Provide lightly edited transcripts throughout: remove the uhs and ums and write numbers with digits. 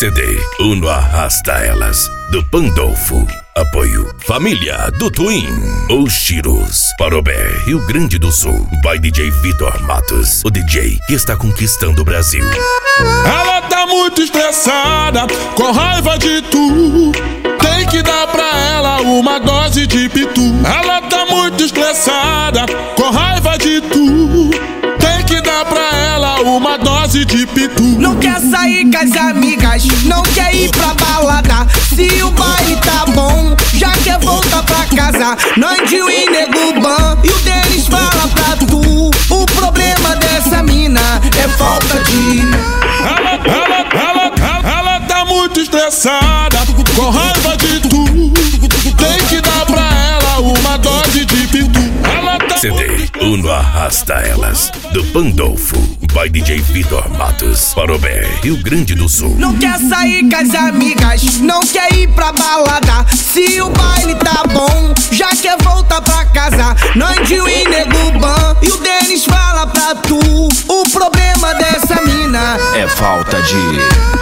CD Uno Arrasta Elas, do Pandolfo. Apoio Família do Twin. Os Chiros, Parobé, Rio Grande do Sul. By DJ Vitor Matos, o DJ que está conquistando o Brasil. Ela tá muito estressada, com raiva de tu. Tem que dar pra ela uma dose de pitu. Ela tá muito estressada, com raiva de tu. Tem que dar pra ela uma dose de pitu. Não quer sair com as amigas, não quer ir pra balada. Se o baile tá bom, já quer voltar pra casa. Nandinho e Nego Ban e o Denis fala pra tu. O problema dessa mina é falta de... Ela tá muito estressada, com raiva de tu. Tem que dar pra ela uma dose de pitu. CD Uno Arrasta Elas, do Pandolfo. By DJ Vitor Matos, Parobé, Rio Grande do Sul. Não quer sair com as amigas, não quer ir pra balada. Se o baile tá bom, já quer voltar pra casa. Nandinho e Nego Ban e o Denis fala pra tu. O problema dessa mina é falta de...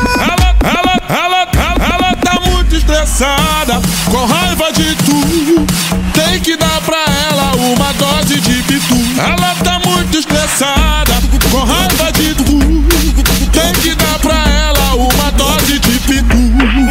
Ela tá muito estressada, com raiva de tu. Tem que dar pra ela uma dose de pitu. Ela tá muito estressada, com raiva de tu. Tem que dar pra ela uma dose de pitu.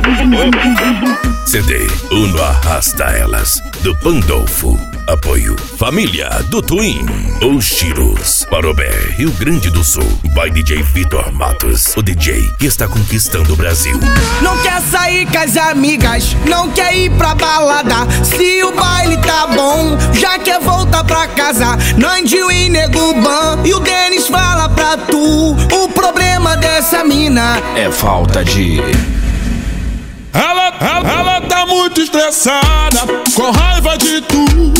CD Uno Arrasta Elas, do Pandolfo. Apoio Família do Twin. Os Chiros, Parobé, Rio Grande do Sul. By DJ Vitor Matos, o DJ que está conquistando o Brasil. Não quer sair com as amigas, não quer ir pra balada. Se o baile tá bom, já quer voltar pra casa. Nandinho e Nego Ban e o Denis fala pra tu. O problema dessa mina é falta de... Ela tá muito estressada, com raiva de tu.